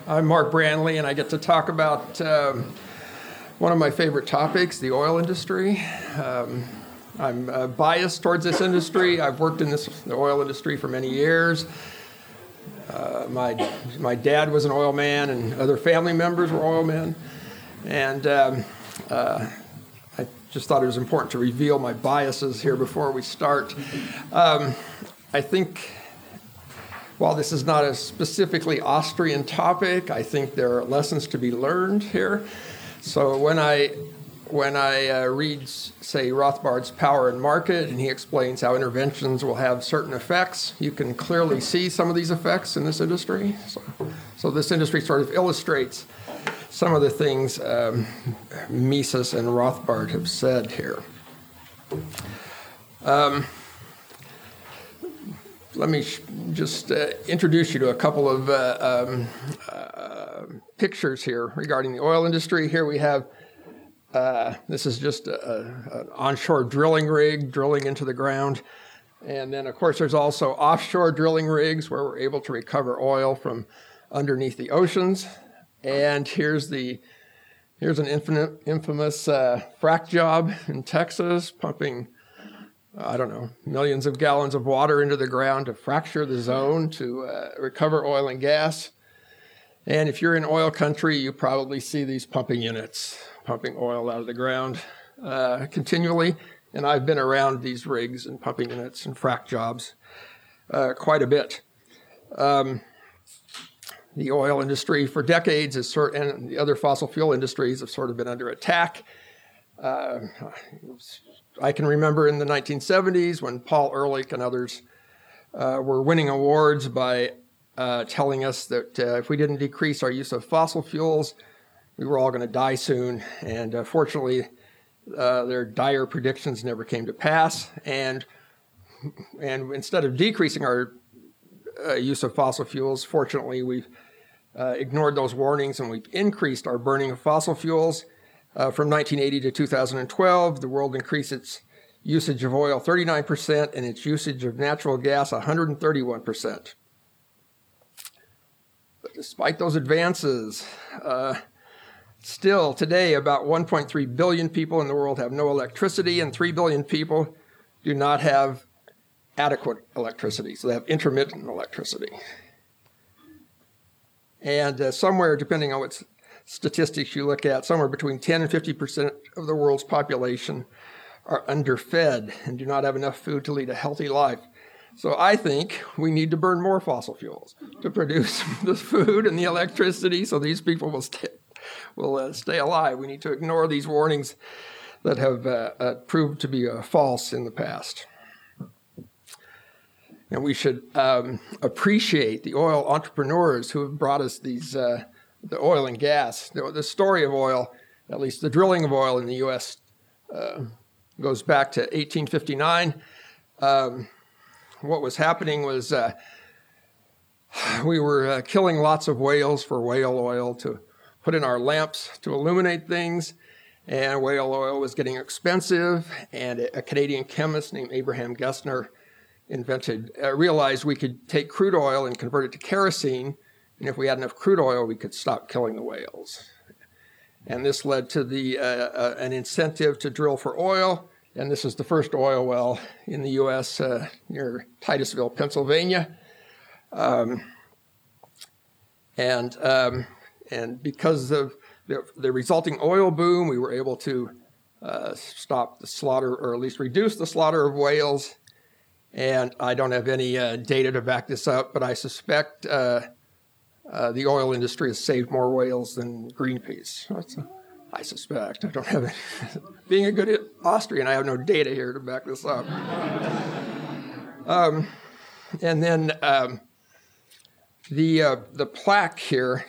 I'm Mark Branley, and I get to talk about one of my favorite topics, the oil industry. I'm biased towards this industry. I've worked in the oil industry for many years. My dad was an oil man, and other family members were oil men. And I just thought it was important to reveal my biases here before we start. I think, while this is not a specifically Austrian topic, I think there are lessons to be learned here. So when I read, say, Rothbard's Power and Market, and he explains how interventions will have certain effects, you can clearly see some of these effects in this industry. So this industry sort of illustrates some of the things Mises and Rothbard have said here. Let me just introduce you to a couple of pictures here regarding the oil industry. Here we have, this is just an onshore drilling rig drilling into the ground. And then, of course, there's also offshore drilling rigs where we're able to recover oil from underneath the oceans. And here's an infamous frack job in Texas, pumping millions of gallons of water into the ground to fracture the zone to recover oil and gas. And if you're in oil country, you probably see these pumping units pumping oil out of the ground continually. And I've been around these rigs and pumping units and frack jobs quite a bit. The oil industry for decades and the other fossil fuel industries have sort of been under attack. I can remember in the 1970s when Paul Ehrlich and others were winning awards by telling us that if we didn't decrease our use of fossil fuels, we were all going to die soon. And fortunately, their dire predictions never came to pass. And instead of decreasing our use of fossil fuels, fortunately, we've ignored those warnings and we've increased our burning of fossil fuels. From 1980 to 2012, the world increased its usage of oil 39% and its usage of natural gas 131%. But despite those advances, still today about 1.3 billion people in the world have no electricity, and 3 billion people do not have adequate electricity, so they have intermittent electricity. And somewhere, depending on what statistics you look at, somewhere between 10 and 50% of the world's population are underfed and do not have enough food to lead a healthy life. So I think we need to burn more fossil fuels to produce the food and the electricity so these people will stay alive. We need to ignore these warnings that have proved to be false in the past. And we should appreciate the oil entrepreneurs who have brought us these the oil and gas. The story of oil, at least the drilling of oil in the U.S., goes back to 1859. What was happening was we were killing lots of whales for whale oil to put in our lamps to illuminate things, and whale oil was getting expensive, and a Canadian chemist named Abraham Gessner realized we could take crude oil and convert it to kerosene, and if we had enough crude oil, we could stop killing the whales. And this led to an incentive to drill for oil, and this is the first oil well in the U.S. Near Titusville, Pennsylvania. And because of the resulting oil boom, we were able to stop the slaughter, or at least reduce the slaughter of whales. And I don't have any data to back this up, but I suspect the oil industry has saved more whales than Greenpeace. I suspect. I don't have any. Being a good Austrian, I have no data here to back this up. And then the plaque here,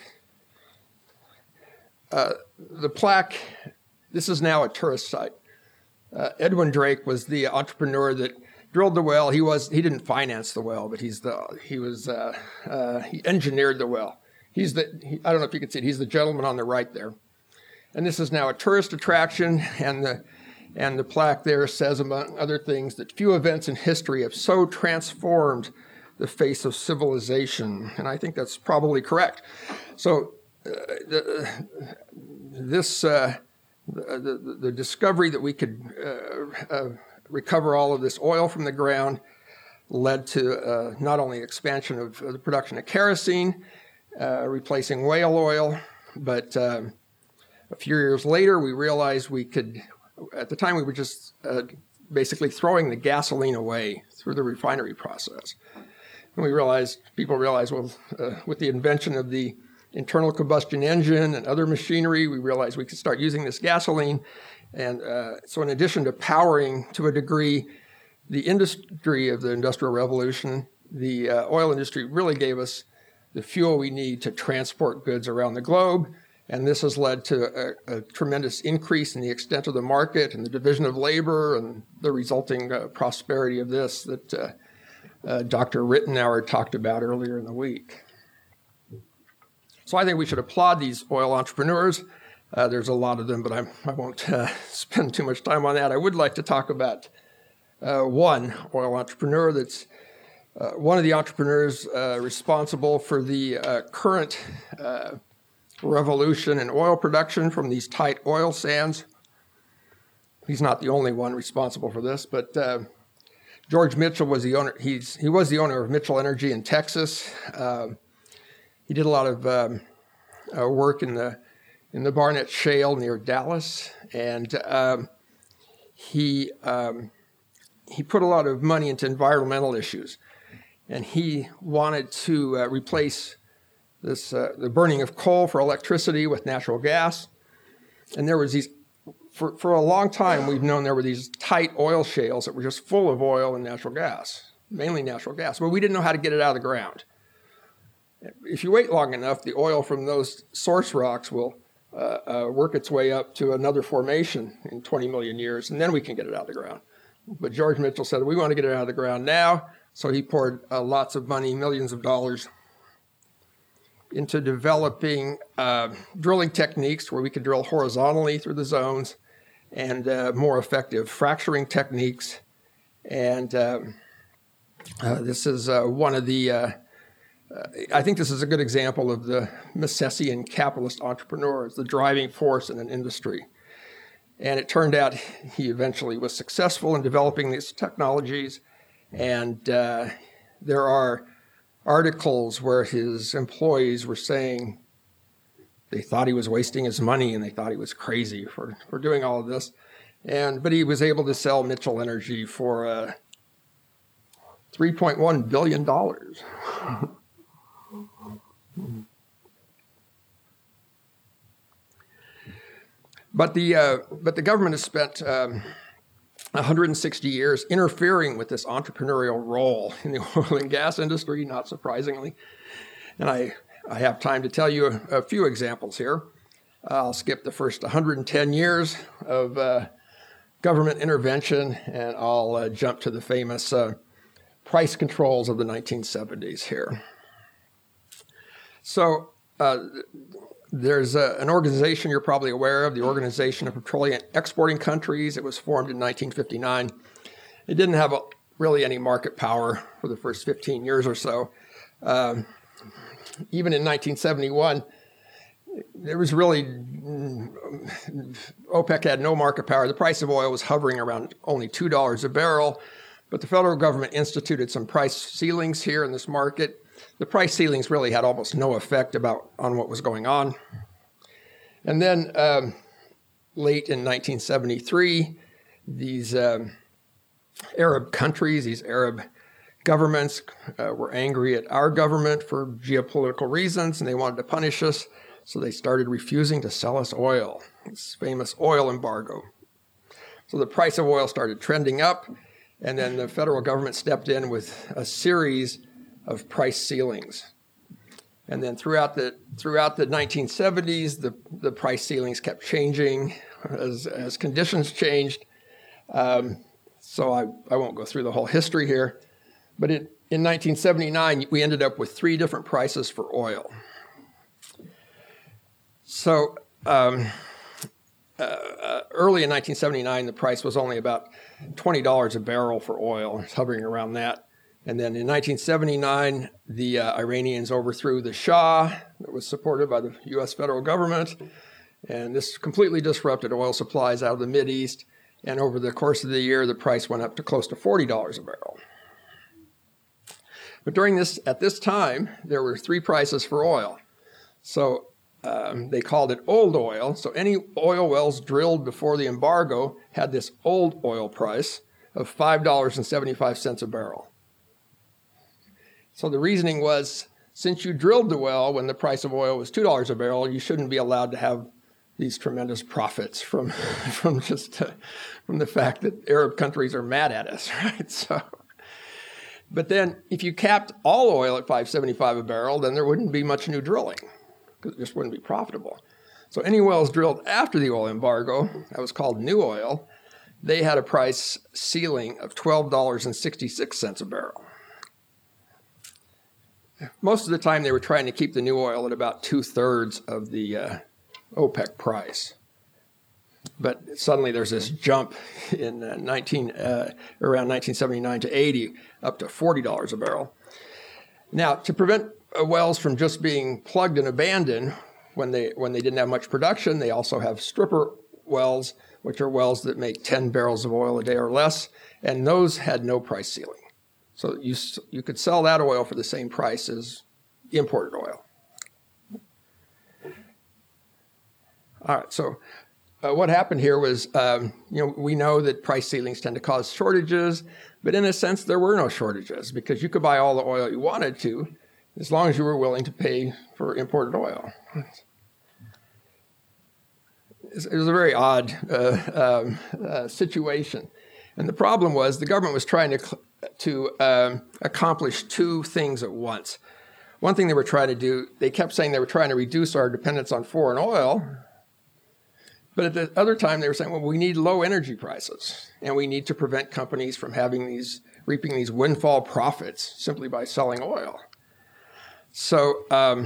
this is now a tourist site. Edwin Drake was the entrepreneur that drilled the well. He didn't finance the well, but he engineered the well. I don't know if you can see it. He's the gentleman on the right there. And this is now a tourist attraction, and the plaque there says, among other things, that few events in history have so transformed the face of civilization, and I think that's probably correct. So the discovery that we could recover all of this oil from the ground led to not only expansion of the production of kerosene, replacing whale oil, but a few years later we realized we could, at the time we were just basically throwing the gasoline away through the refinery process. And people realized, well, with the invention of the internal combustion engine and other machinery, we realized we could start using this gasoline. And so in addition to powering, to a degree, the industry of the Industrial Revolution, the oil industry really gave us the fuel we need to transport goods around the globe. And this has led to a tremendous increase in the extent of the market and the division of labor and the resulting prosperity of this that Dr. Rittenauer talked about earlier in the week. So I think we should applaud these oil entrepreneurs. There's a lot of them, but I won't spend too much time on that. I would like to talk about one oil entrepreneur that's one of the entrepreneurs responsible for the current revolution in oil production from these tight oil sands. He's not the only one responsible for this, but George Mitchell was the owner. He was the owner of Mitchell Energy in Texas. He did a lot of work in the Barnett Shale near Dallas, and he put a lot of money into environmental issues, and he wanted to replace the burning of coal for electricity with natural gas. And there was these, for a long time, we've known there were these tight oil shales that were just full of oil and natural gas, mainly natural gas, but we didn't know how to get it out of the ground. If you wait long enough, the oil from those source rocks will work its way up to another formation in 20 million years, and then we can get it out of the ground. But George Mitchell said, we want to get it out of the ground now, so he poured lots of money, millions of dollars, into developing drilling techniques where we could drill horizontally through the zones and more effective fracturing techniques. And this is one of the I think this is a good example of the Misesian capitalist entrepreneur as the driving force in an industry. And it turned out he eventually was successful in developing these technologies. And there are articles where his employees were saying they thought he was wasting his money and they thought he was crazy for doing all of this. But he was able to sell Mitchell Energy for $3.1 billion. But the government has spent 160 years interfering with this entrepreneurial role in the oil and gas industry, not surprisingly. And I have time to tell you a few examples here. I'll skip the first 110 years of government intervention, and I'll jump to the famous price controls of the 1970s here. So there's an organization you're probably aware of, the Organization of Petroleum Exporting Countries. It was formed in 1959. It didn't have really any market power for the first 15 years or so. Even in 1971, there was really, OPEC had no market power. The price of oil was hovering around only $2 a barrel, but the federal government instituted some price ceilings here in this market. The price ceilings really had almost no effect on what was going on. And then late in 1973, these Arab countries, these Arab governments were angry at our government for geopolitical reasons, and they wanted to punish us, so they started refusing to sell us oil, this famous oil embargo. So the price of oil started trending up, and then the federal government stepped in with a series of price ceilings. And then throughout the 1970s, the price ceilings kept changing as conditions changed. So I won't go through the whole history here. But in 1979, we ended up with 3 different prices for oil. So early in 1979, the price was only about $20 a barrel for oil. It's hovering around that. And then in 1979, the Iranians overthrew the Shah that was supported by the U.S. federal government. And this completely disrupted oil supplies out of the Mideast. And over the course of the year, the price went up to close to $40 a barrel. But at this time, there were three prices for oil. So they called it old oil. So any oil wells drilled before the embargo had this old oil price of $5.75 a barrel. So the reasoning was, since you drilled the well when the price of oil was $2 a barrel, you shouldn't be allowed to have these tremendous profits from the fact that Arab countries are mad at us, right? So, but then if you capped all oil at $5.75 a barrel, then there wouldn't be much new drilling because it just wouldn't be profitable. So any wells drilled after the oil embargo, that was called new oil, they had a price ceiling of $12.66 a barrel. Most of the time they were trying to keep the new oil at about 2/3 of the OPEC price. But suddenly there's this jump in around 1979 to 80, up to $40 a barrel. Now, to prevent wells from just being plugged and abandoned when they didn't have much production, they also have stripper wells, which are wells that make 10 barrels of oil a day or less, and those had no price ceiling. So you could sell that oil for the same price as imported oil. All right, so what happened here was, we know that price ceilings tend to cause shortages, but in a sense, there were no shortages because you could buy all the oil you wanted to as long as you were willing to pay for imported oil. It was a very odd situation. And the problem was the government was trying to accomplish two things at once. One thing they were trying to do, they kept saying they were trying to reduce our dependence on foreign oil. But at the other time, they were saying, well, we need low energy prices, and we need to prevent companies from reaping these windfall profits simply by selling oil. So,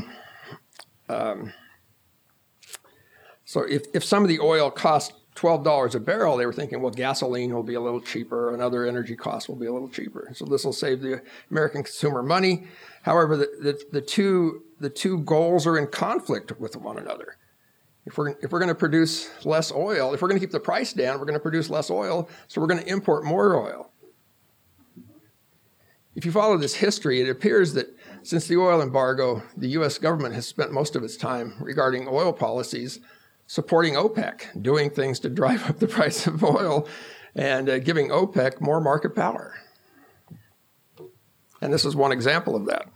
if some of the oil cost $12 a barrel, they were thinking, well, gasoline will be a little cheaper, and other energy costs will be a little cheaper. So this will save the American consumer money. However, the two goals are in conflict with one another. If we're going to produce less oil, if we're going to keep the price down, we're going to produce less oil, so we're going to import more oil. If you follow this history, it appears that since the oil embargo, the U.S. government has spent most of its time regarding oil policies supporting OPEC, doing things to drive up the price of oil and giving OPEC more market power. And this is one example of that.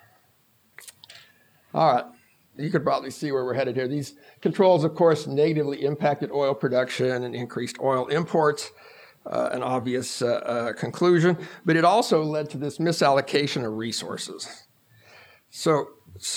All right. You could probably see where we're headed here. These controls, of course, negatively impacted oil production and increased oil imports, an obvious conclusion. But it also led to this misallocation of resources. So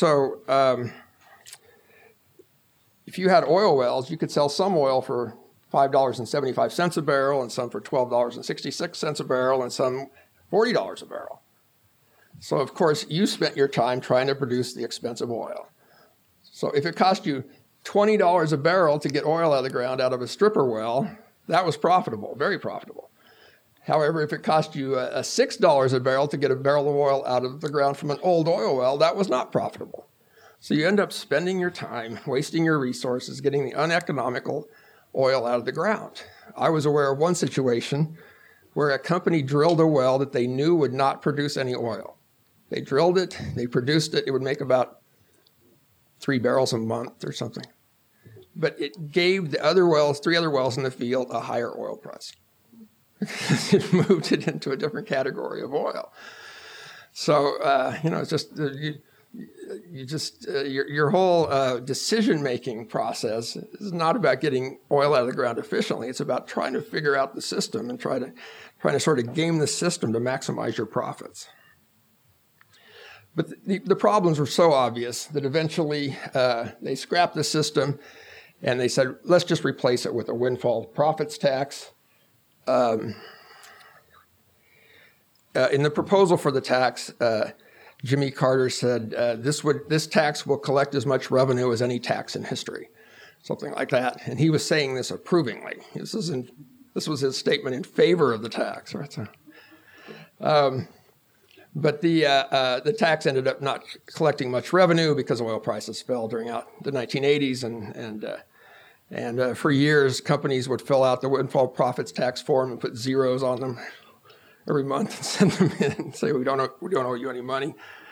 if you had oil wells, you could sell some oil for $5.75 a barrel and some for $12.66 a barrel and some $40 a barrel. So, of course, you spent your time trying to produce the expensive oil. So if it cost you $20 a barrel to get oil out of the ground out of a stripper well, that was profitable, very profitable. However, if it cost you $6 a barrel to get a barrel of oil out of the ground from an old oil well, that was not profitable. So you end up spending your time, wasting your resources, getting the uneconomical oil out of the ground. I was aware of one situation where a company drilled a well that they knew would not produce any oil. They drilled it, they produced it, it would make about 3 barrels a month or something. But it gave the other wells, 3 other wells in the field, a higher oil price. It moved it into a different category of oil. So, it's just, your whole decision-making process is not about getting oil out of the ground efficiently. It's about trying to figure out the system and trying to sort of game the system to maximize your profits. But the problems were so obvious that eventually they scrapped the system and they said, let's just replace it with a windfall profits tax. In the proposal for the tax, Jimmy Carter said, this tax will collect as much revenue as any tax in history, something like that. And he was saying this approvingly. This was his statement in favor of the tax. Right? But the tax ended up not collecting much revenue because oil prices fell during the 1980s, and for years companies would fill out the windfall profits tax form and put zeros on them every month and send them in and say we don't owe you any money.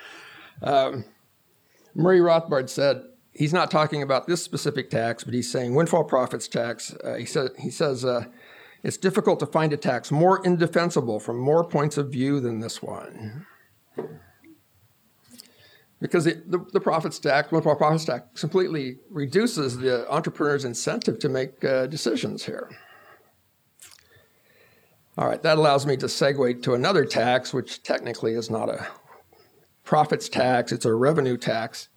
Murray Rothbard said he's not talking about this specific tax, but he's saying windfall profits tax. He says it's difficult to find a tax more indefensible from more points of view than this one. Because the profits tax, windfall profits tax, completely reduces the entrepreneur's incentive to make decisions here. All right, that allows me to segue to another tax, which technically is not a profits tax, it's a revenue tax.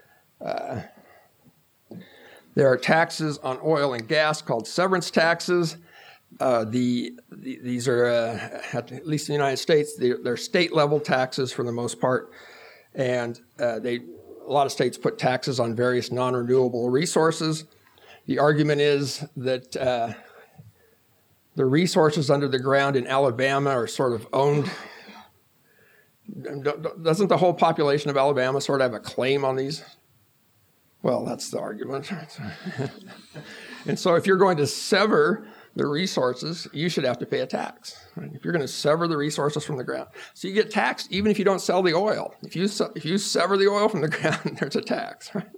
There are taxes on oil and gas called severance taxes. These are, at least in the United States, they're state-level taxes for the most part. And a lot of states put taxes on various non-renewable resources. The argument is that the resources under the ground in Alabama are sort of owned. Doesn't the whole population of Alabama sort of have a claim on these? Well, that's the argument. And so if you're going to sever the resources, you should have to pay a tax. Right? If you're going to sever the resources from the ground. So you get taxed even if you don't sell the oil. If you sever the oil from the ground, there's a tax. Right?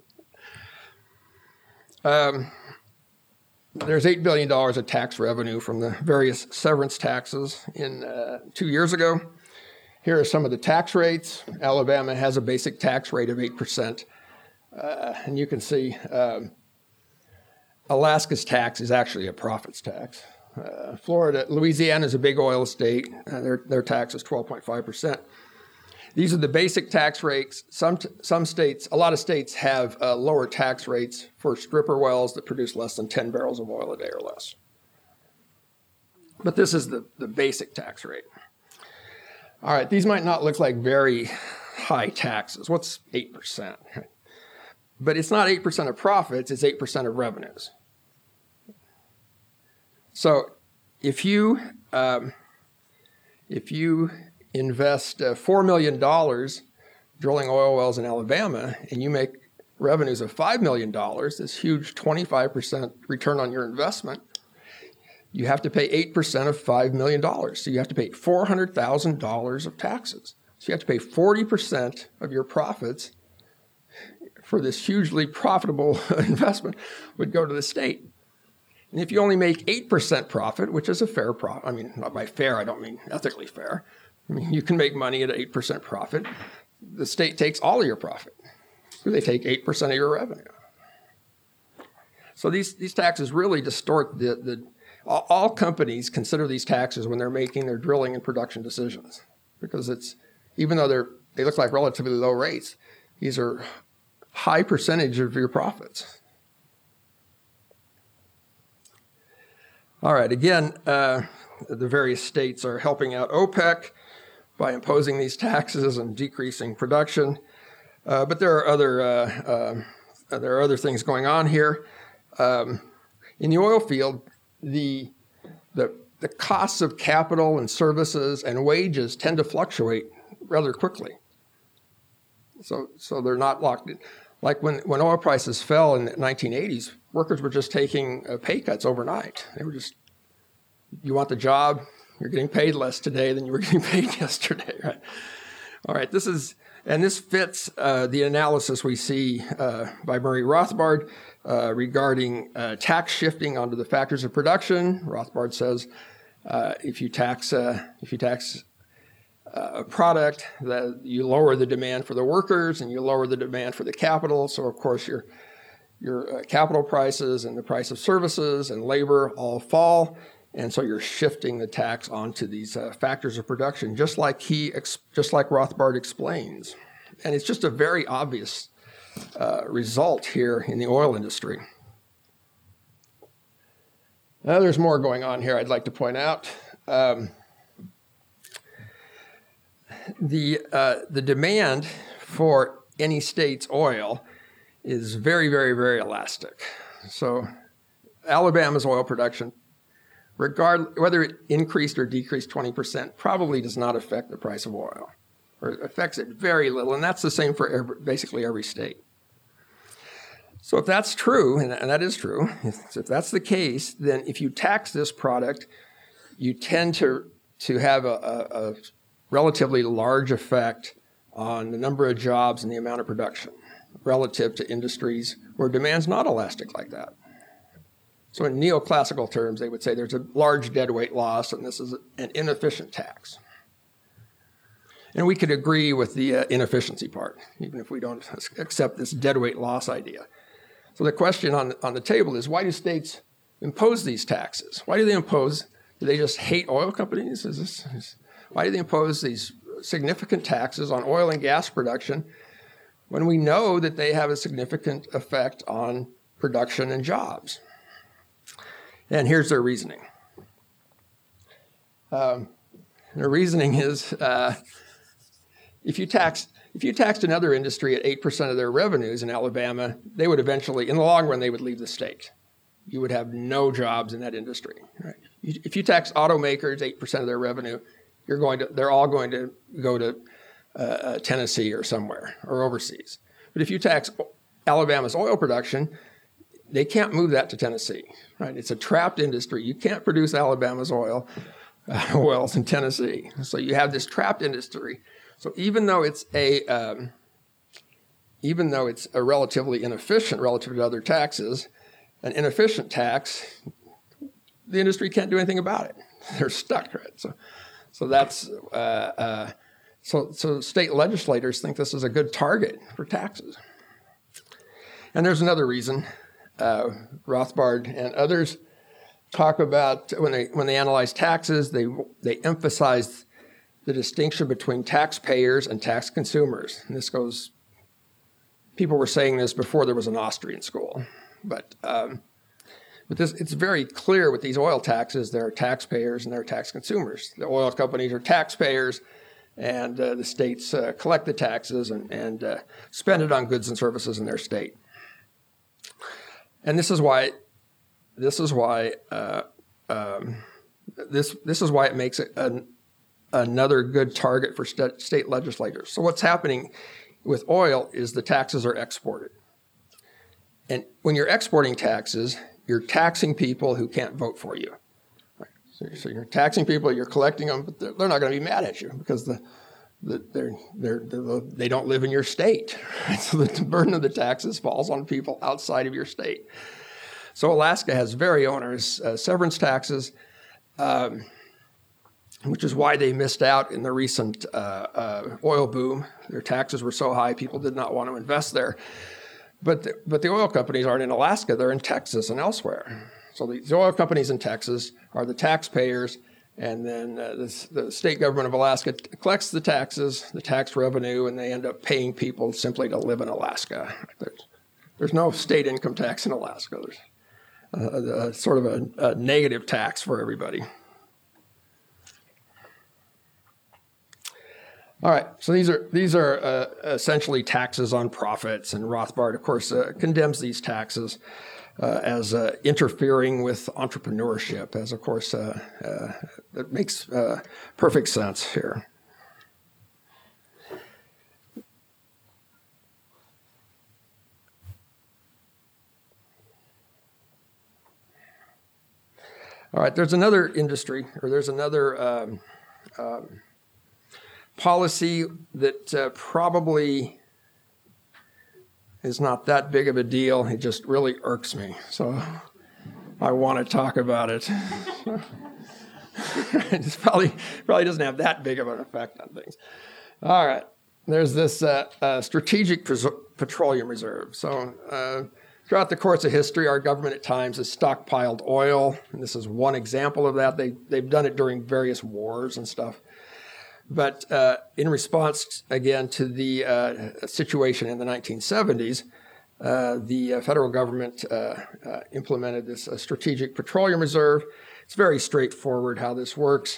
There's $8 billion of tax revenue from the various severance taxes in 2 years ago. Here are some of the tax rates. Alabama has a basic tax rate of 8%. And you can see Alaska's tax is actually a profits tax. Louisiana is a big oil state. Their tax is 12.5%. These are the basic tax rates. Some states, a lot of states have lower tax rates for stripper wells that produce less than 10 barrels of oil a day or less. But this is the basic tax rate. All right, these might not look like very high taxes. What's 8%? But it's not 8% of profits, it's 8% of revenues. So if you invest $4 million drilling oil wells in Alabama and you make revenues of $5 million, this huge 25% return on your investment, you have to pay 8% of $5 million. So you have to pay $400,000 of taxes. So you have to pay 40% of your profits for this hugely profitable investment would go to the state. And if you only make 8% profit, which is a fair profit, I mean, not by fair, I don't mean ethically fair. I mean, you can make money at 8% profit. The state takes all of your profit. They take 8% of your revenue. So these taxes really distort all companies consider these taxes when they're making their drilling and production decisions, because even though they look like relatively low rates, these are high percentage of your profits. All right, again, the various states are helping out OPEC by imposing these taxes and decreasing production. But there are other things going on here. In the oil field, the costs of capital and services and wages tend to fluctuate rather quickly. So they're not locked in. Like when oil prices fell in the 1980s, workers were just taking pay cuts overnight. They were just, you want the job, you're getting paid less today than you were getting paid yesterday, right? All right, this fits the analysis we see by Murray Rothbard regarding tax shifting onto the factors of production. Rothbard says if you tax a product, that you lower the demand for the workers and you lower the demand for the capital. So of course your capital prices and the price of services and labor all fall, and so you're shifting the tax onto these factors of production, just like Rothbard explains. And it's just a very obvious result here in the oil industry. Now, there's more going on here I'd like to point out. The demand for any state's oil is very, very, very elastic. So Alabama's oil production, whether it increased or decreased 20%, probably does not affect the price of oil. or affects it very little, and that's the same for basically every state. So if that's true, and that is true, if that's the case, then if you tax this product, you tend to have a relatively large effect on the number of jobs and the amount of production relative to industries where demand's not elastic like that. So in neoclassical terms, they would say there's a large deadweight loss, and this is an inefficient tax. And we could agree with the inefficiency part, even if we don't accept this deadweight loss idea. So the question on the table is, why do states impose these taxes? Why do they impose? Do they just hate oil companies? Why do they impose these significant taxes on oil and gas production when we know that they have a significant effect on production and jobs? And here's their reasoning. Their reasoning is if you taxed another industry at 8% of their revenues in Alabama, they would eventually, in the long run, they would leave the state. You would have no jobs in that industry. Right? If you tax automakers 8% of their revenue, they're all going to go to Tennessee or somewhere or overseas. But if you tax Alabama's oil production, they can't move that to Tennessee. Right? It's a trapped industry. You can't produce Alabama's oil wells in Tennessee. So you have this trapped industry. So even though it's a relatively inefficient relative to other taxes, an inefficient tax, the industry can't do anything about it. They're stuck, right? So that's so state legislators think this is a good target for taxes. And there's another reason. Rothbard and others talk about when they analyze taxes, they emphasize the distinction between taxpayers and tax consumers. And people were saying this before there was an Austrian school. But it's very clear with these oil taxes, there are taxpayers and there are tax consumers. The oil companies are taxpayers, and the states collect the taxes and spend it on goods and services in their state. And this is why it makes it another good target for state legislators. So what's happening with oil is the taxes are exported. And when you're exporting taxes, you're taxing people who can't vote for you. Right? So you're taxing people, you're collecting them, but they're not going to be mad at you because they don't live in your state. Right? So the burden of the taxes falls on people outside of your state. So Alaska has very onerous severance taxes, which is why they missed out in the recent oil boom. Their taxes were so high, people did not want to invest there. But the oil companies aren't in Alaska, they're in Texas and elsewhere. So the oil companies in Texas are the taxpayers, and then the state government of Alaska collects the taxes, the tax revenue, and they end up paying people simply to live in Alaska. There's no state income tax in Alaska. There's sort of a negative tax for everybody. All right, so these are essentially taxes on profits, and Rothbard, of course, condemns these taxes as interfering with entrepreneurship, as of course that makes perfect sense here. All right, there's another industry, or there's another policy that probably is not that big of a deal. It just really irks me, so I want to talk about it. It probably doesn't have that big of an effect on things. All right, there's this strategic petroleum reserve. So throughout the course of history, our government at times has stockpiled oil, and this is one example of that. They've done it during various wars and stuff. But in response, again, to the situation in the 1970s, the federal government implemented this strategic petroleum reserve. It's very straightforward how this works.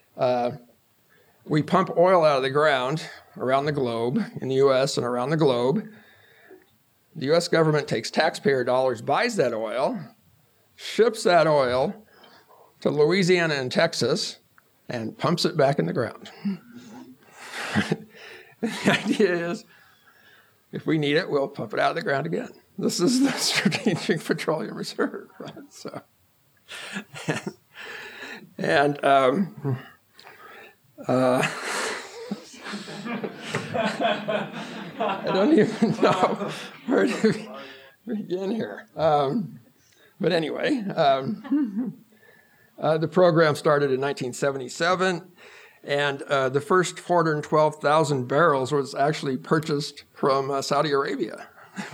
We pump oil out of the ground around the globe, in the U.S. and around the globe. The U.S. government takes taxpayer dollars, buys that oil, ships that oil to Louisiana and Texas, and pumps it back in the ground. The idea is, if we need it, we'll pump it out of the ground again. This is the Strategic Petroleum Reserve, right? So, and I don't even know where to begin here. But anyway, the program started in 1977, and the first 412,000 barrels was actually purchased from Saudi Arabia.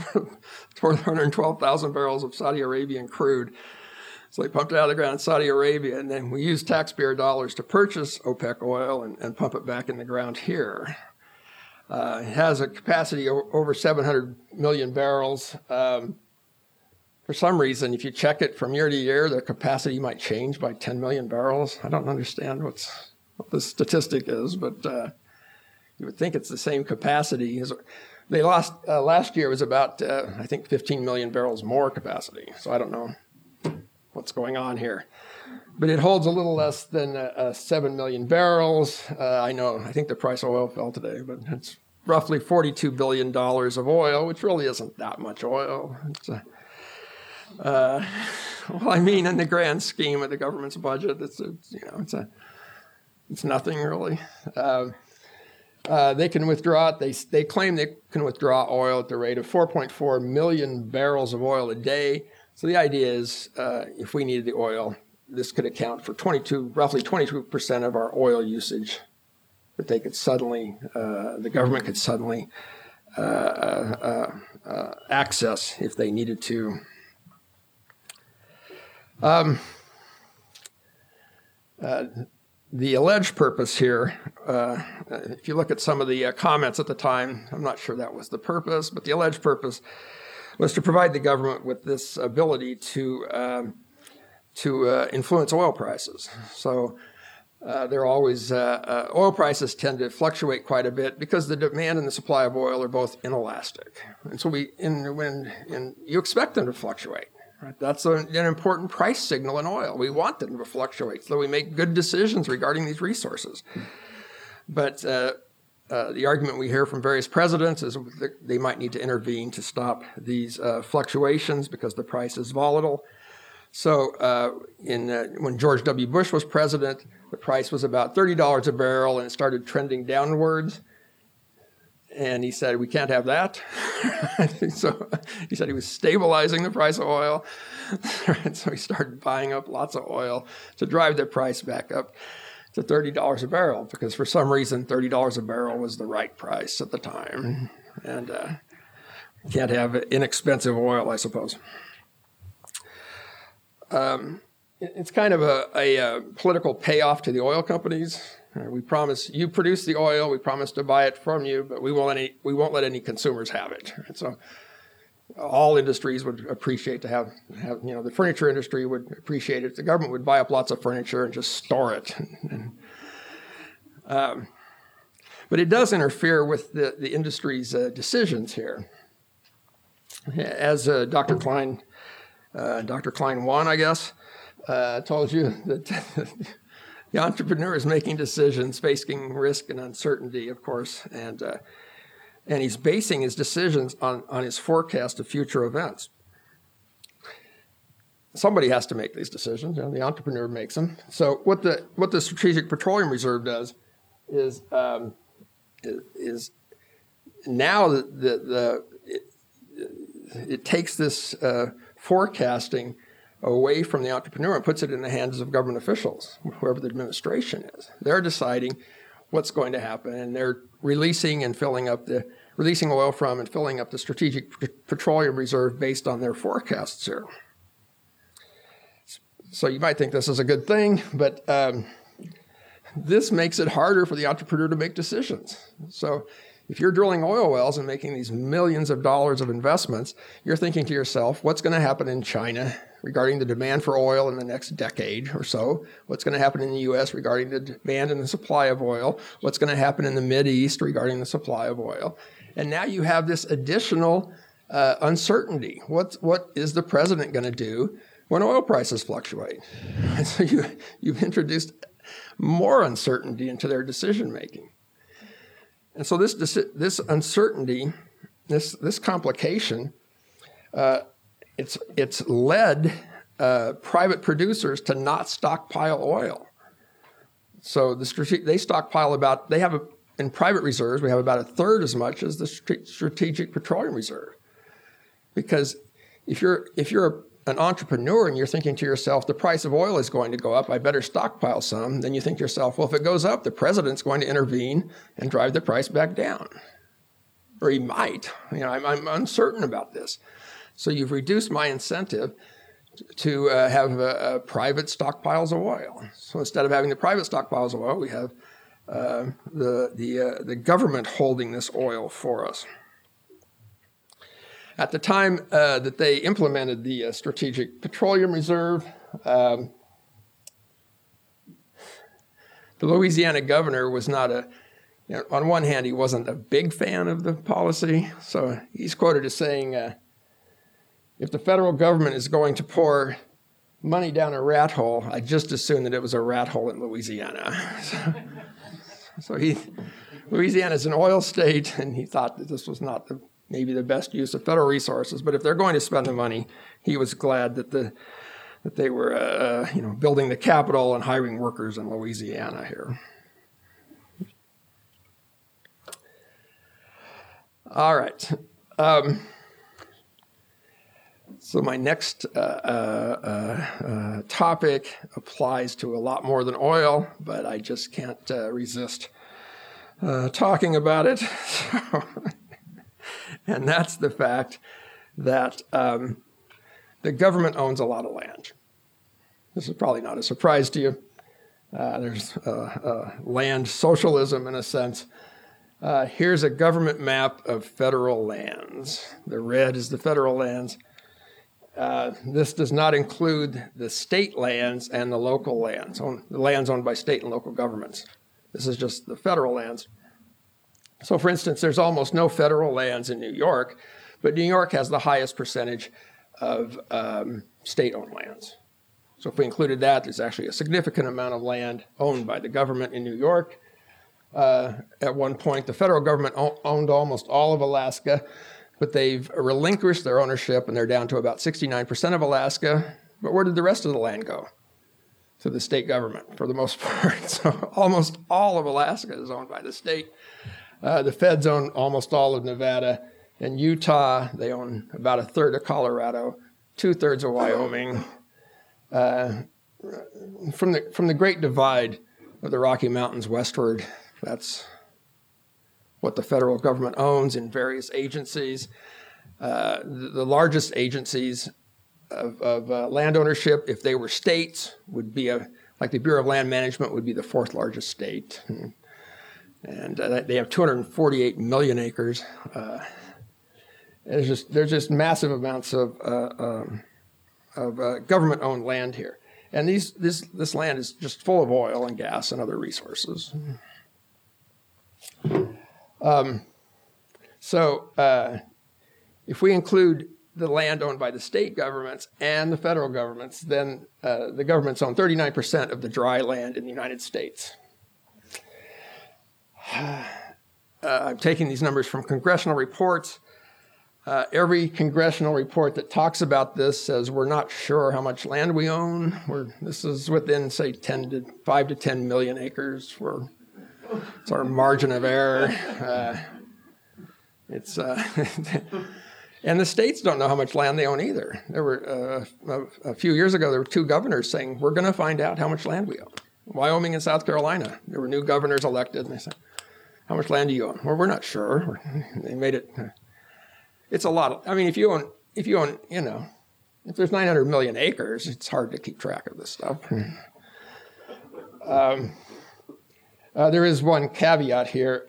412,000 barrels of Saudi Arabian crude. So they pumped it out of the ground in Saudi Arabia, and then we used taxpayer dollars to purchase OPEC oil and pump it back in the ground here. It has a capacity over 700 million barrels. For some reason, if you check it from year to year, the capacity might change by 10 million barrels. I don't understand what the statistic is, but you would think it's the same capacity. They lost, last year was about, I think, 15 million barrels more capacity. So I don't know what's going on here. But it holds a little less than 7 million barrels. I think the price of oil fell today, but it's roughly $42 billion of oil, which really isn't that much oil. It's in the grand scheme of the government's budget, it's nothing really. They can withdraw it. They claim they can withdraw oil at the rate of 4.4 million barrels of oil a day. So the idea is, if we needed the oil, this could account for roughly 22% of our oil usage that they could suddenly, the government could suddenly access if they needed to. The alleged purpose here, if you look at some of the comments at the time, I'm not sure that was the purpose, but the alleged purpose was to provide the government with this ability to influence oil prices. So they're always oil prices tend to fluctuate quite a bit because the demand and the supply of oil are both inelastic, and so when you expect them to fluctuate. Right? That's an important price signal in oil. We want them to fluctuate so we make good decisions regarding these resources. But the argument we hear from various presidents is that they might need to intervene to stop these fluctuations because the price is volatile. So when George W. Bush was president, the price was about $30 a barrel, and it started trending downwards. And he said, we can't have that. So he said he was stabilizing the price of oil. So he started buying up lots of oil to drive the price back up to $30 a barrel, because for some reason $30 a barrel was the right price at the time. And you can't have inexpensive oil, I suppose. It's kind of a political payoff to the oil companies. We promise you produce the oil. We promise to buy it from you, but we won't let any consumers have it. And so, all industries would appreciate to have the furniture industry would appreciate it. The government would buy up lots of furniture and just store it. But it does interfere with the industry's decisions here. As Dr. Klein 1, I guess, told you that. The entrepreneur is making decisions, facing risk and uncertainty, of course, and he's basing his decisions on his forecast of future events. Somebody has to make these decisions. The entrepreneur makes them. So what the Strategic Petroleum Reserve does is now it takes this forecasting away from the entrepreneur and puts it in the hands of government officials, whoever the administration is. They're deciding what's going to happen, and they're releasing oil from and filling up the Strategic Petroleum Reserve based on their forecasts here. So you might think this is a good thing, but this makes it harder for the entrepreneur to make decisions. So if you're drilling oil wells and making these millions of dollars of investments, you're thinking to yourself, what's going to happen in China regarding the demand for oil in the next decade or so? What's going to happen in the U.S. regarding the demand and the supply of oil? What's going to happen in the Mideast regarding the supply of oil? And now you have this additional uncertainty. What is the president going to do when oil prices fluctuate? And so you've introduced more uncertainty into their decision making. And so this uncertainty, this complication, it's led private producers to not stockpile oil. So they stockpile in private reserves, we have about a third as much as the Strategic Petroleum Reserve. Because if you're an entrepreneur and you're thinking to yourself, the price of oil is going to go up, I better stockpile some, then you think to yourself, well, if it goes up, the president's going to intervene and drive the price back down. Or he might. I'm uncertain about this. So you've reduced my incentive to have private stockpiles of oil. So instead of having the private stockpiles of oil, we have the government holding this oil for us. At the time that they implemented the Strategic Petroleum Reserve, the Louisiana governor was not on one hand, he wasn't a big fan of the policy. So he's quoted as saying, if the federal government is going to pour money down a rat hole, I'd just assume that it was a rat hole in Louisiana. Louisiana is an oil state, and he thought that this was not maybe the best use of federal resources. But if they're going to spend the money, he was glad that they were building the capital and hiring workers in Louisiana here. All right. So my next topic applies to a lot more than oil, but I just can't resist talking about it. And that's the fact that the government owns a lot of land. This is probably not a surprise to you. There's land socialism in a sense. Here's a government map of federal lands. The red is the federal lands. This does not include the state lands and the local lands, the lands owned by state and local governments. This is just the federal lands. So, for instance, there's almost no federal lands in New York, but New York has the highest percentage of state-owned lands. So if we included that, there's actually a significant amount of land owned by the government in New York. At one point, the federal government owned almost all of Alaska, but they've relinquished their ownership, and they're down to about 69% of Alaska. But where did the rest of the land go? To the state government, for the most part. So almost all of Alaska is owned by the state. The feds own almost all of Nevada. In Utah, they own about a third of Colorado, 2/3 of Wyoming. From the Great Divide of the Rocky Mountains westward, that's what the federal government owns in various agencies. The largest agencies of land ownership, if they were states, would be like the Bureau of Land Management would be the fourth largest state. And they have 248 million acres. There's just massive amounts of government-owned land here. And this land is just full of oil and gas and other resources. If we include the land owned by the state governments and the federal governments, then the governments own 39% of the dry land in the United States. I'm taking these numbers from congressional reports. Every congressional report that talks about this says we're not sure how much land we own. This is within, say, 5 to 10 million acres. It's our margin of error. And the states don't know how much land they own either. There were a few years ago, there were two governors saying, we're going to find out how much land we own. Wyoming and South Carolina, there were new governors elected, and they said, how much land do you own? Well, we're not sure. They made it. It's a lot. If you own, if there's 900 million acres, it's hard to keep track of this stuff. There is one caveat here.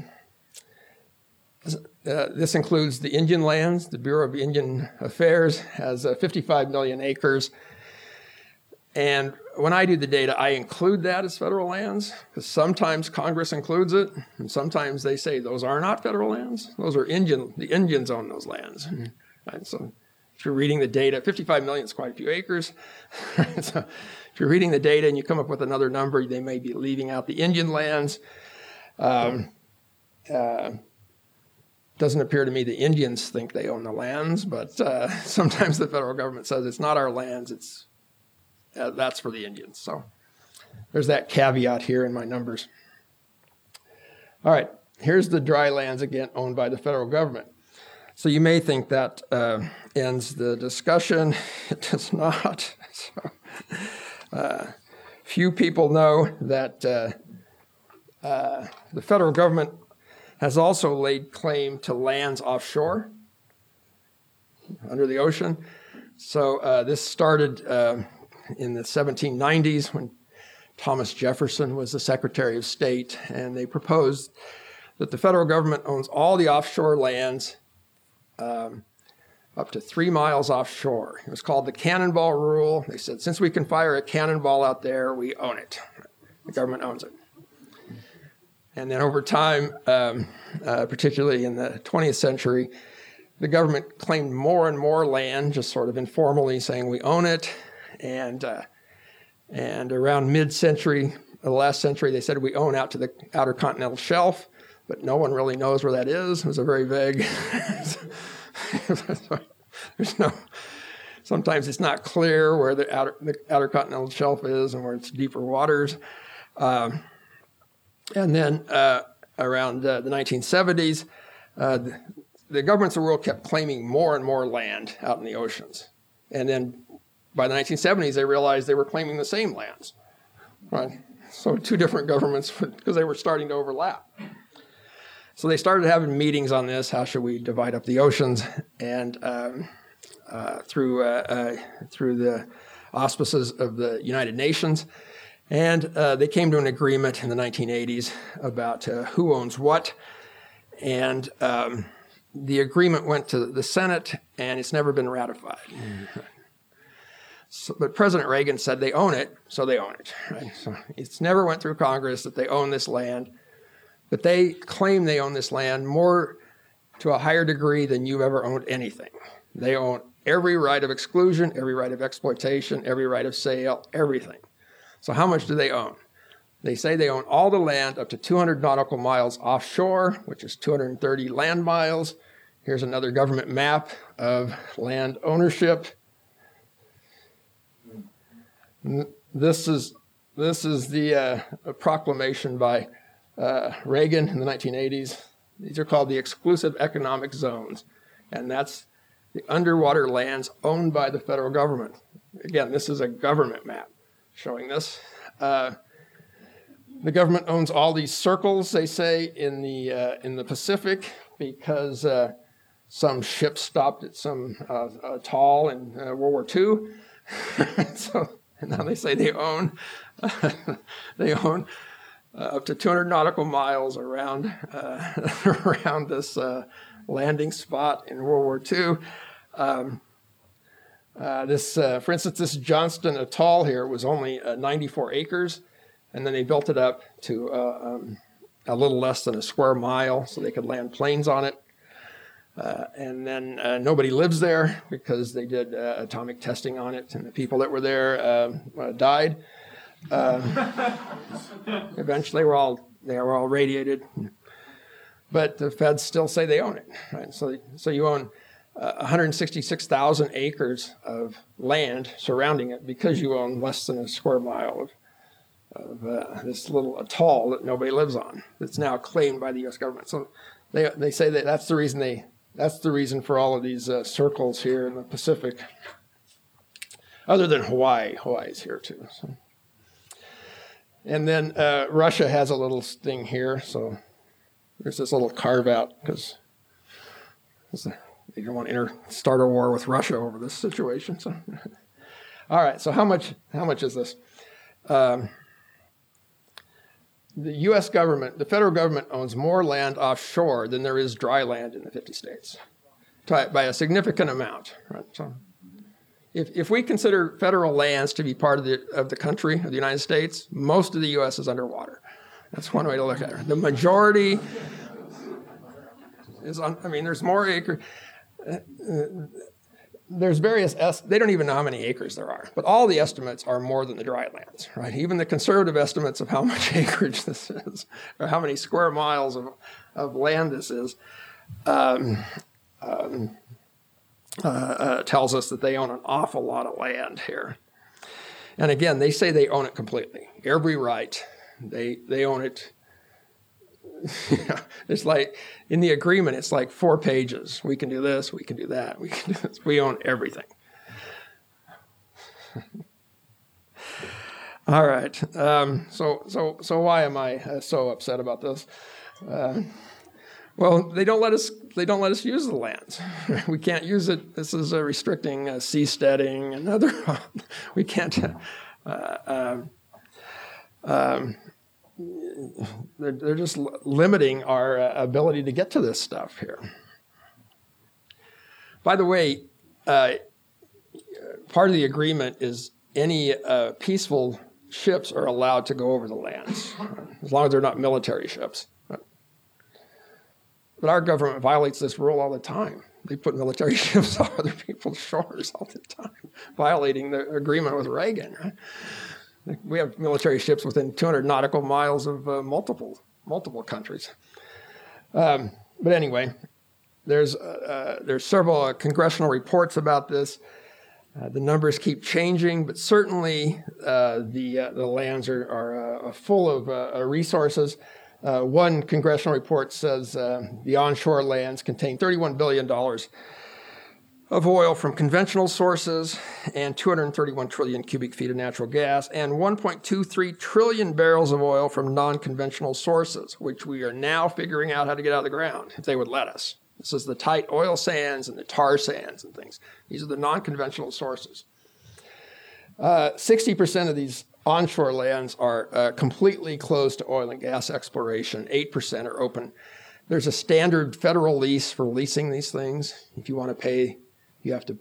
This includes the Indian lands. The Bureau of Indian Affairs has 55 million acres. And when I do the data, I include that as federal lands, because sometimes Congress includes it, and sometimes they say those are not federal lands. Those are the Indians own those lands. And so if you're reading the data, 55 million is quite a few acres. So if you're reading the data and you come up with another number, they may be leaving out the Indian lands. Doesn't appear to me the Indians think they own the lands, but sometimes the federal government says it's not our lands, that's for the Indians. So there's that caveat here in my numbers. All right, here's the dry lands again owned by the federal government. So you may think that ends the discussion. It does not. So, few people know that the federal government has also laid claim to lands offshore under the ocean. So this started in the 1790s when Thomas Jefferson was the Secretary of State, and they proposed that the federal government owns all the offshore lands up to 3 miles offshore. It was called the Cannonball Rule. They said, since we can fire a cannonball out there, we own it. The government owns it. And then over time, particularly in the 20th century, the government claimed more and more land, just sort of informally saying we own it. And around mid-century, the last century, they said we own out to the outer continental shelf, but no one really knows where that is. It was a very vague. Sometimes it's not clear where the outer continental shelf is and where it's deeper waters. And then around the 1970s, the governments of the world kept claiming more and more land out in the oceans. And then by the 1970s, they realized they were claiming the same lands. Right? So two different governments, because they were starting to overlap. So they started having meetings on this. How should we divide up the oceans? And through the auspices of the United Nations. And they came to an agreement in the 1980s about who owns what. And the agreement went to the Senate, and it's never been ratified. So, but President Reagan said they own it, so they own it. Right? So it's never went through Congress that they own this land. But they claim they own this land more to a higher degree than you've ever owned anything. They own every right of exclusion, every right of exploitation, every right of sale, everything. So how much do they own? They say they own all the land up to 200 nautical miles offshore, which is 230 land miles. Here's another government map of land ownership. This is the proclamation by Reagan in the 1980s. These are called the exclusive economic zones, and that's the underwater lands owned by the federal government. Again, this is a government map showing this. The government owns all these circles, they say, in the Pacific because some ships stopped at some atoll in World War II. So now they say they own up to 200 nautical miles around around this landing spot in World War II. For instance, this Johnston Atoll here was only 94 acres, and then they built it up to a little less than a square mile so they could land planes on it. And then nobody lives there because they did atomic testing on it, and the people that were there died. Eventually, they were all radiated, but the feds still say they own it. Right? So you own 166,000 acres of land surrounding it because you own less than a square mile of this little atoll that nobody lives on. That's now claimed by the U.S. government. So they say that that's the reason for all of these circles here in the Pacific. Other than Hawaii, Hawaii's here too. So. And then Russia has a little thing here. So there's this little carve out because they don't want to start a war with Russia over this situation. So, all right. So how much is this? The U.S. government, the federal government, owns more land offshore than there is dry land in the 50 states, by a significant amount. Right? So, if we consider federal lands to be part of the country of the United States, most of the U.S. is underwater. That's one way to look at it. The majority is there's more acre. there's various, they don't even know how many acres there are, but all the estimates are more than the dry lands, right? Even the conservative estimates of how much acreage this is, or how many square miles of land this is, tells us that they own an awful lot of land here. And again, they say they own it completely. Every right, they own it. It's like, in the agreement, it's like 4 pages. We can do this, we can do that, we can do this. We own everything. All right. So why am I so upset about this? Well, they don't let us use the lands. We can't use it. This is restricting seasteading and other. We can't. They're just limiting our ability to get to this stuff here. By the way, part of the agreement is any peaceful ships are allowed to go over the lands, as long as they're not military ships. But our government violates this rule all the time. They put military ships off other people's shores all the time, violating the agreement with Reagan, right? We have military ships within 200 nautical miles of multiple countries. But anyway, there's several congressional reports about this. The numbers keep changing, but certainly the lands are full of resources. One congressional report says the onshore lands contain $31 billion of oil from conventional sources and 231 trillion cubic feet of natural gas and 1.23 trillion barrels of oil from non-conventional sources, which we are now figuring out how to get out of the ground, if they would let us. This is the tight oil sands and the tar sands and things. These are the non-conventional sources. 60% of these onshore lands are completely closed to oil and gas exploration. 8% are open. There's a standard federal lease for leasing these things. If you want to pay, you have to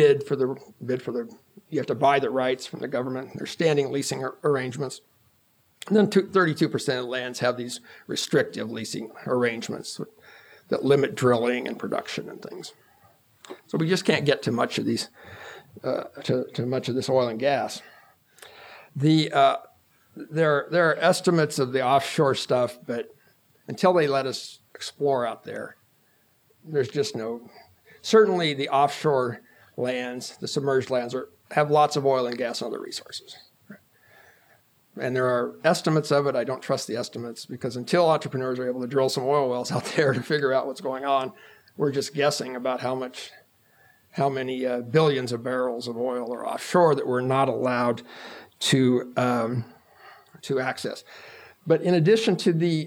you have to buy the rights from the government. There's standing leasing arrangements. And then 32% of lands have these restrictive leasing arrangements that limit drilling and production and things. So we just can't get to much of these, to much of this oil and gas. There are estimates of the offshore stuff, but until they let us explore out there, there's just no. Certainly, the offshore lands, the submerged lands, have lots of oil and gas and other resources. And there are estimates of it. I don't trust the estimates because until entrepreneurs are able to drill some oil wells out there to figure out what's going on, we're just guessing about how many billions of barrels of oil are offshore that we're not allowed to access. But in addition to the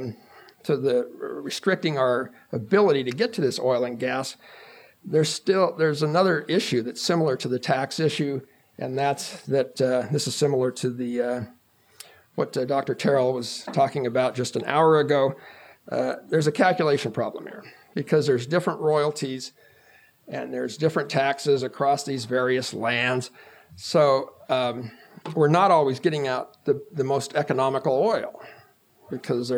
restricting our ability to get to this oil and gas, there's another issue that's similar to the tax issue, and that's that this is similar to the what Dr. Terrell was talking about just an hour ago. There's a calculation problem here because there's different royalties and there's different taxes across these various lands. So we're not always getting out the most economical oil because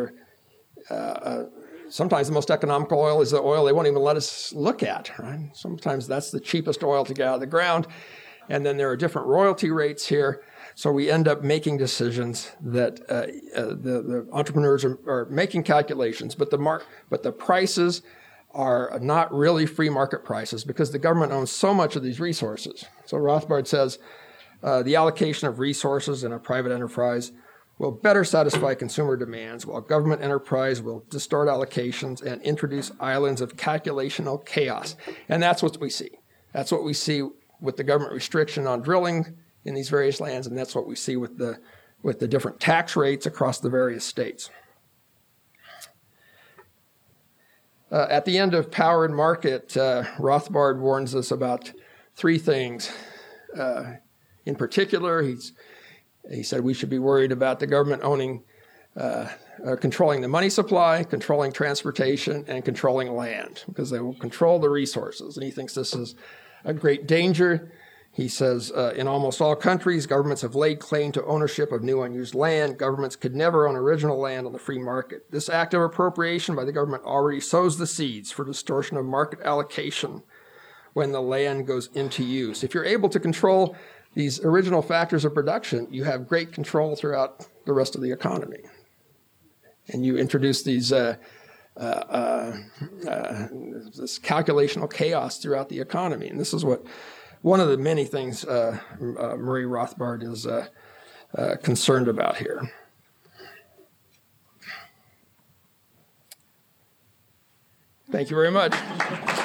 sometimes the most economical oil is the oil they won't even let us look at, right? Sometimes that's the cheapest oil to get out of the ground. And then there are different royalty rates here. So we end up making decisions that the entrepreneurs are making calculations, but the prices are not really free market prices because the government owns so much of these resources. So Rothbard says the allocation of resources in a private enterprise will better satisfy consumer demands, while government enterprise will distort allocations and introduce islands of calculational chaos. And that's what we see. That's what we see with the government restriction on drilling in these various lands, and that's what we see with the different tax rates across the various states. At the end of Power and Market, Rothbard warns us about 3 things. In particular, he said we should be worried about the government owning, controlling the money supply, controlling transportation, and controlling land, because they will control the resources. And he thinks this is a great danger. He says, in almost all countries, governments have laid claim to ownership of new unused land. Governments could never own original land on the free market. This act of appropriation by the government already sows the seeds for distortion of market allocation, when the land goes into use. If you're able to control these original factors of production, you have great control throughout the rest of the economy. And you introduce these this calculational chaos throughout the economy. And this is what one of the many things Murray Rothbard is concerned about here. Thank you very much.